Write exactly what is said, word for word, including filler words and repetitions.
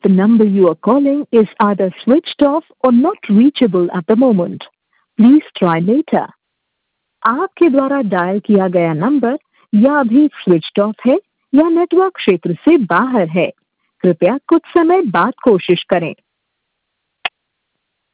The number you are calling is either switched off or not reachable at the moment. Please try later. आपके द्वारा dial किया गया number या अभी switched off है या नेटवर्क क्षेत्र से बाहर है। कृपया कुछ समय बाद कोशिश करें।